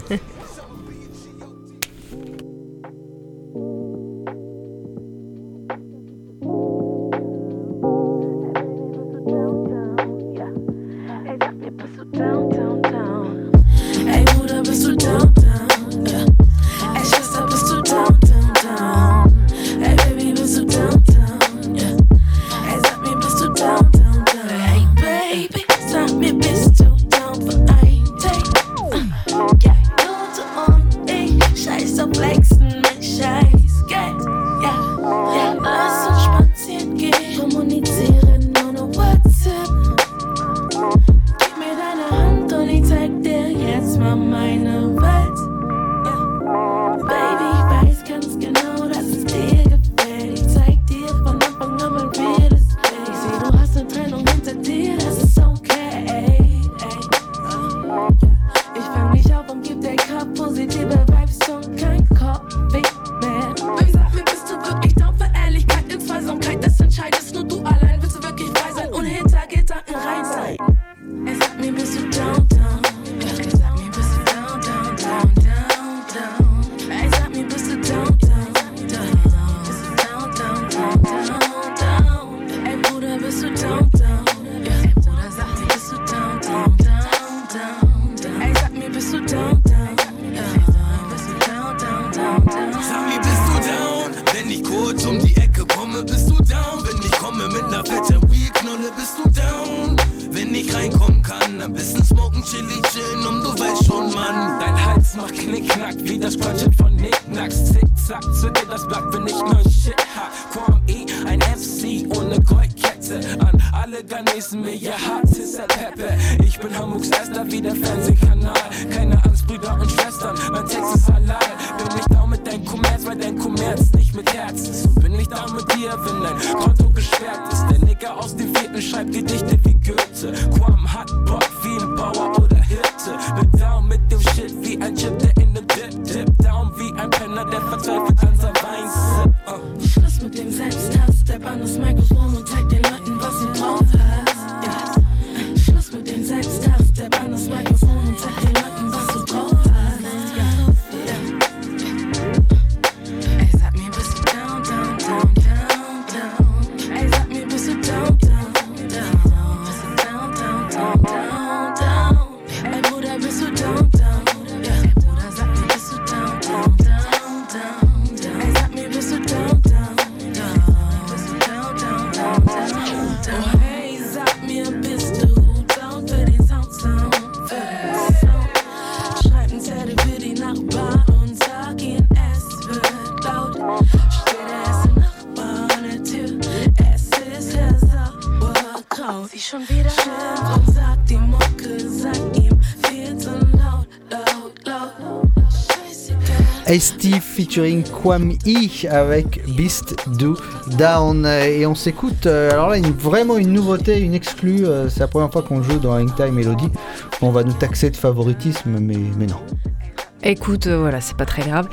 Ice-T featuring Kwame avec Beast Do Down et on s'écoute alors là vraiment une nouveauté, une exclue, c'est la première fois qu'on joue dans Hangtime Melody. On va nous taxer de favoritisme mais non. Écoute, voilà, c'est pas très grave.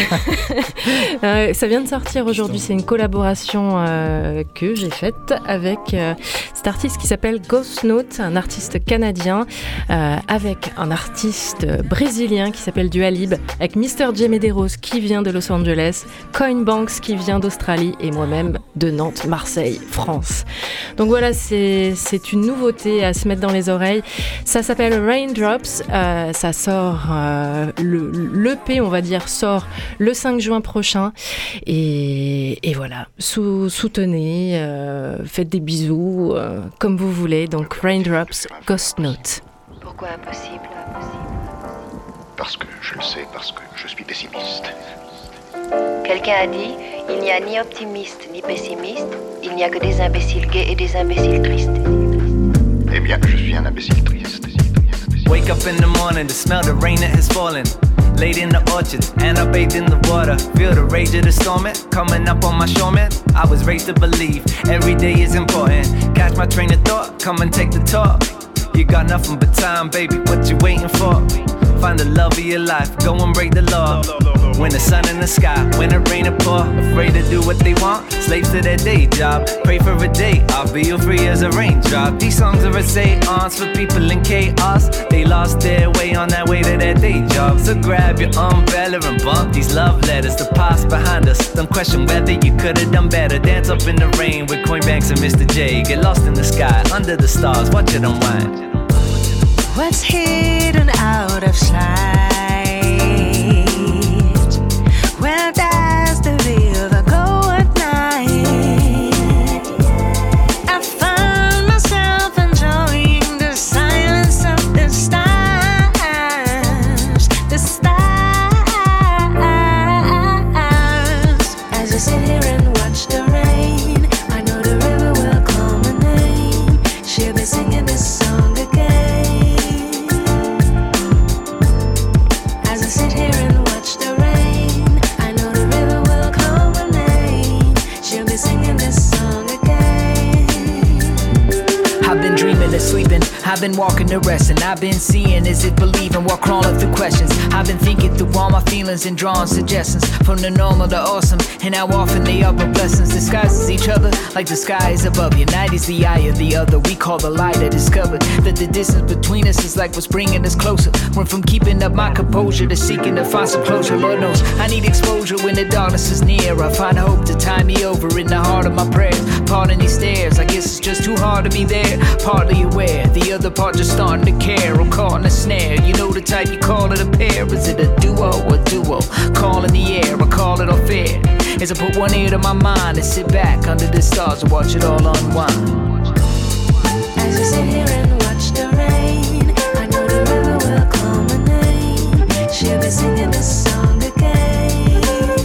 Ça vient de sortir aujourd'hui, c'est une collaboration que j'ai faite avec cet artiste qui s'appelle Ghost Note, un artiste canadien, avec un artiste brésilien qui s'appelle Dualib, avec Mr. J. Medeiros qui vient de Los Angeles, Coinbanks qui vient d'Australie et moi-même de Nantes, Marseille, France. Donc voilà, c'est une nouveauté à se mettre dans les oreilles. Ça s'appelle Raindrops, ça sort... l'EP, on va dire, sort le 5 juin prochain. Et voilà, soutenez, faites des bisous, comme vous voulez. Donc Raindrops, Ghost Note. Pourquoi impossible? Parce que je le sais, parce que je suis pessimiste. Quelqu'un a dit, il n'y a ni optimiste ni pessimiste, il n'y a que des imbéciles gays et des imbéciles tristes. Eh bien, je suis un imbécile triste. Wake up in the morning to smell the rain that has fallen. laid in the orchards, and I bathed in the water. Feel the rage of the storm, coming up on my shoreman. I was raised to believe every day is important. Catch my train of thought, come and take the talk. You got nothing but time, baby, what you waiting for? Find the love of your life, go and break the law. When the sun in the sky, when it rain or pour, afraid to do what they want, slaves to their day job. Pray for a day, I'll be you free as a raindrop. These songs are a seance for people in chaos. They lost their way on that way to their day job. So grab your umbrella and bump these love letters. The past behind us, don't question whether you could've done better. Dance up in the rain with Coin Banks and Mr. J. Get lost in the sky, under the stars, watch it unwind. What's hidden out of sight? Where does the river go at night? I found myself enjoying the silence of the stars. The stars. As I sit here and watch the rain, I know the river will call my name. She'll be singing this song again. Sit here and watch the rain. I know the river will call my name. She'll be singing this song again. I've been dreaming of sleeping, I've been walking to rest, and I've been seeing, is it believing, while crawling through questions. I've been thinking through all my feelings and drawing suggestions, from the normal to awesome, and how often they are but blessings. Disguises each other like the sky is above you. Night is the eye of the other, we call the light. I discovered that the distance between us is like what's bringing us closer. Went from keeping up my composure to seeking to find some closure. Lord knows I need exposure when the darkness is near. I find hope to tie me over in the heart of my prayers. Pardon these stares, I guess it's just too hard to be there. Partly aware, the other part just starting to care. I'm caught in a snare, you know the type, you call it a pair. Is it a duo or duo? Call in the air, I call it off air. As I put one ear to my mind and sit back under the stars and watch it all unwind. As I sit here and watch the rain, I know the river will call my name. She'll be singing this song again.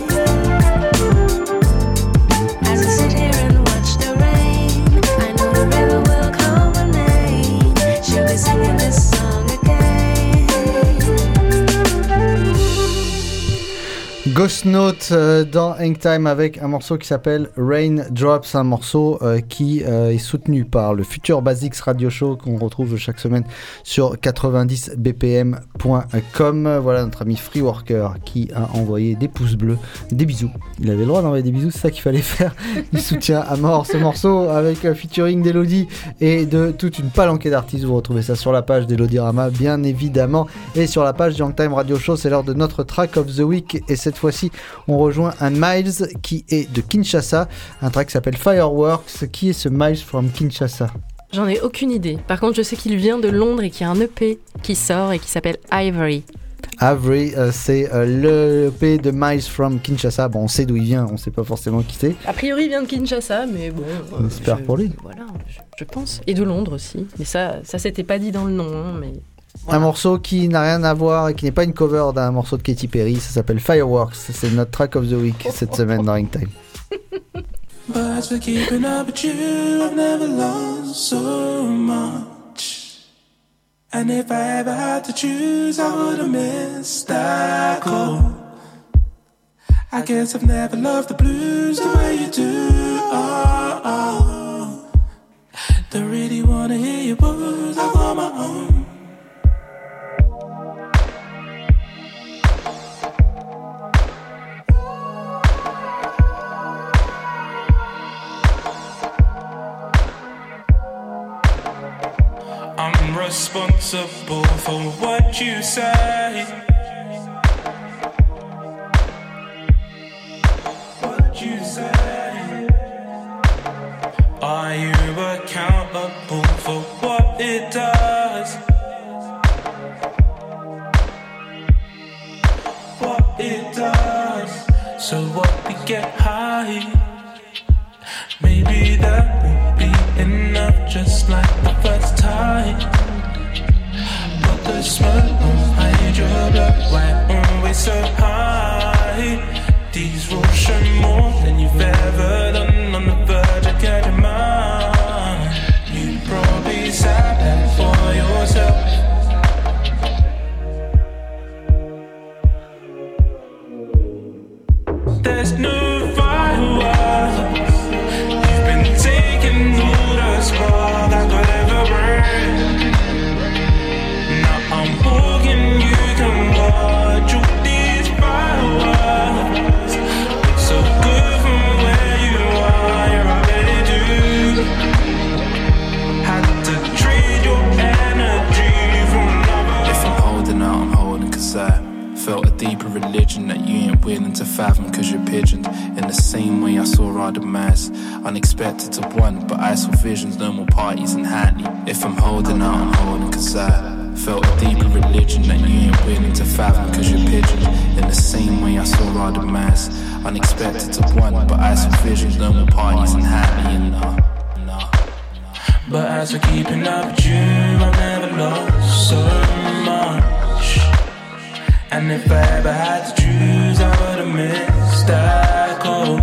As I sit here and watch the rain, I know the river will call my name. She'll be singing this song again. Ghost Note dans Hangtime avec un morceau qui s'appelle Raindrops, un morceau qui est soutenu par le Future Basics Radio Show qu'on retrouve chaque semaine sur 90bpm.com. Voilà notre ami Freeworker qui a envoyé des pouces bleus, des bisous. Il avait le droit d'envoyer des bisous, c'est ça qu'il fallait faire. Il soutient à mort ce morceau avec featuring d'Elodie et de toute une palanquée d'artistes. Vous retrouvez ça sur la page d'Elodie-Rama bien évidemment et sur la page du Hangtime Radio Show. C'est l'heure de notre track of the week et cette fois-ci on rejoint un Miles qui est de Kinshasa, un track qui s'appelle Fireworks. Qui est ce Miles from Kinshasa? J'en ai aucune idée. Par contre je sais qu'il vient de Londres et qu'il y a un EP qui sort et qui s'appelle Ivory. Avery, c'est le EP de Miles from Kinshasa. Bon, on sait d'où il vient, on sait pas forcément qui c'est. A priori il vient de Kinshasa, mais bon. On espère pour lui. Voilà, je pense. Et de Londres aussi. Mais ça s'était pas dit dans le nom, hein, mais. Voilà. Un morceau qui n'a rien à voir et qui n'est pas une cover d'un morceau de Katy Perry, ça s'appe Fireworks, c'est notre track of the week cette semaine dans Hangtime. But as for keeping up with you, I've never lost so much. And if I ever had to choose, I would've missed that call. I guess I've never loved the blues the way you do. Don't really wanna hear your words, I want my own. I'm responsible for what you say. What you say. Are you accountable for what it does? What it does. So what we get high, maybe that will be enough, just like the first time. But the smoke won't hide your blood, why always so high? These rules show more than you've ever done, on the verge of getting mine. You probably sat there for yourself. this new fireworks. You've been taking all the spark I could ever bring. Now I'm walking, you can watch all these fireworks. It's so good from where you are, you're already due. Had to trade your energy for another. If I'm holding out, I'm holding 'cause I felt a deeper religion that you ain't willing to fathom 'cause you're pigeoned. In the same way I saw our demise, unexpected to one, but I saw visions, no more parties in Hackney. If I'm holding out, I'm holding 'cause I felt a deeper religion that you ain't willing to fathom 'cause you're pigeoned. In the same way I saw our demise, unexpected to one, but I saw visions, no more parties in Hackney. And but as we're keeping up with you, I've never lost so much. And if I ever had to choose, I would've missed that call.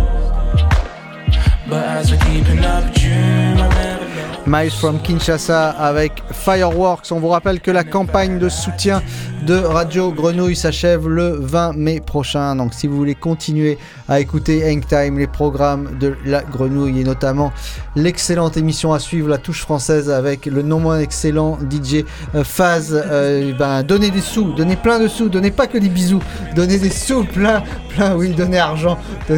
But as we're keeping up with you, I've never lost. Miles from Kinshasa avec Fireworks. On vous rappelle que la campagne de soutien de Radio Grenouille s'achève le 20 mai prochain. Donc si vous voulez continuer à écouter Hang Time, les programmes de la Grenouille et notamment l'excellente émission à suivre, La Touche Française avec le non moins excellent DJ Faz, donnez des sous, donnez plein de sous, donnez pas que des bisous, donnez des sous, plein, oui, donnez argent,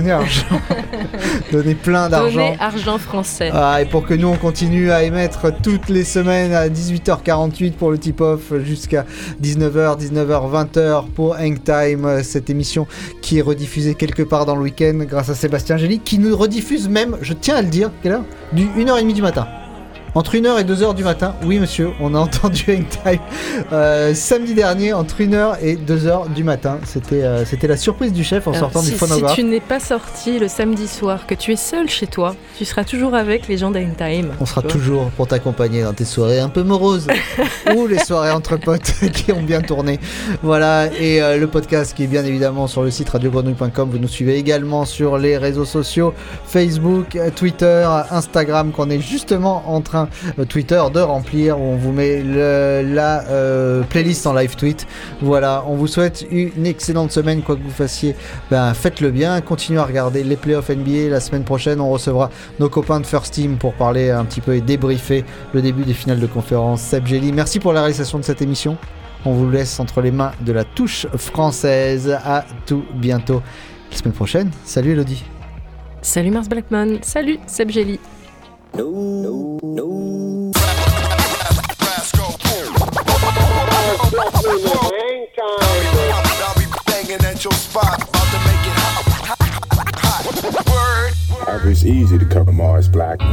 donnez plein d'argent. Donnez argent français. Et pour que nous on continue à émettre toutes les semaines à 18h48 pour le tip-off jusqu'à 19h, 20h pour Hang Time, cette émission qui est rediffusée quelque part dans le week-end grâce à Sébastien Gély, qui nous rediffuse même, je tiens à le dire, quelle heure ? Du 1h30 du matin. Entre 1h et 2h du matin, oui monsieur, on a entendu Hang Time samedi dernier entre 1h et 2h du matin. C'était la surprise du chef en sortant du phonographe. Si tu n'es pas sorti le samedi soir, que tu es seul chez toi, tu seras toujours avec les gens d'Hang Time. On sera toujours pour t'accompagner dans tes soirées un peu moroses ou les soirées entre potes qui ont bien tourné. Voilà, et le podcast qui est bien évidemment sur le site radiogrenouille.com. Vous nous suivez également sur les réseaux sociaux Facebook, Twitter, Instagram, qu'on est justement en train Twitter de remplir, où on vous met la playlist en live tweet. Voilà, on vous souhaite une excellente semaine, quoi que vous fassiez, faites-le bien, continuez à regarder les playoffs NBA. La semaine prochaine on recevra nos copains de First Team pour parler un petit peu et débriefer le début des finales de conférence. Seb Gély, merci pour la réalisation de cette émission. On vous laisse entre les mains de la touche française. À tout bientôt la semaine prochaine. Salut Elodie. Salut Mars Blackman. Salut Seb Gély. No. It's easy to cover Mars Blackman.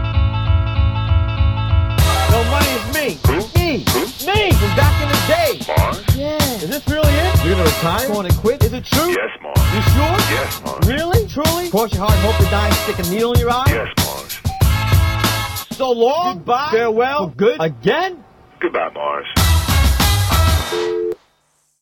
No, money is me. Me from back in the day. Mars? Yeah. Is this really it? You're gonna retire? Going to quit? Is it true? Yes, Mars. You sure? Yes, Mars. Really? Truly? Cross your heart and hope to die and stick a needle in your eye? Yes, Mars. So long. Goodbye. Farewell. For good. Again? Goodbye, Mars.